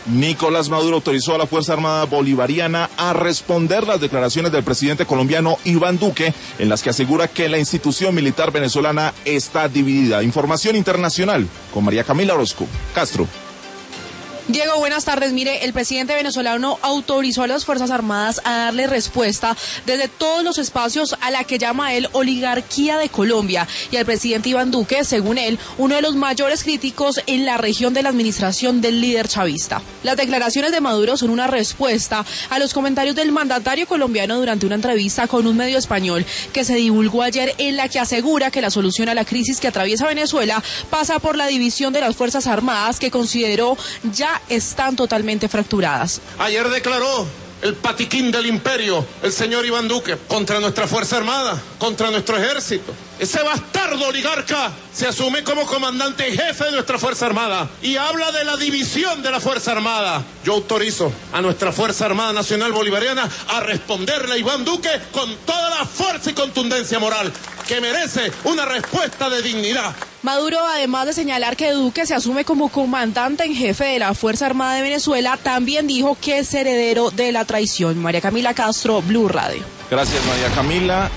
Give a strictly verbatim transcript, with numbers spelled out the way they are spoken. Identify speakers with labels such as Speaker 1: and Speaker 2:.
Speaker 1: Nicolás Maduro autorizó a la Fuerza Armada Bolivariana a responder las declaraciones del presidente colombiano Iván Duque, en las que asegura que la institución militar venezolana está dividida. Información internacional con María Camila Orozco Castro.
Speaker 2: Diego, buenas tardes. Mire, el presidente venezolano autorizó a las Fuerzas Armadas a darle respuesta desde todos los espacios a la que llama él oligarquía de Colombia, y al presidente Iván Duque, según él, uno de los mayores críticos en la región de la administración del líder chavista. Las declaraciones de Maduro son una respuesta a los comentarios del mandatario colombiano durante una entrevista con un medio español que se divulgó ayer, en la que asegura que la solución a la crisis que atraviesa Venezuela pasa por la división de las Fuerzas Armadas, que consideró ya están totalmente fracturadas.
Speaker 3: Ayer declaró el patiquín del imperio, el señor Iván Duque, contra nuestra Fuerza Armada, contra nuestro ejército. Ese bastardo oligarca se asume como comandante y jefe de nuestra Fuerza Armada y habla de la división de la Fuerza Armada. Yo autorizo a nuestra Fuerza Armada Nacional Bolivariana a responderle a Iván Duque con toda la fuerza y contundencia moral que merece una respuesta de dignidad.
Speaker 2: Maduro, además de señalar que Duque se asume como comandante en jefe de la Fuerza Armada de Venezuela, también dijo que es heredero de la traición. María Camila Castro, Blue Radio.
Speaker 1: Gracias, María Camila.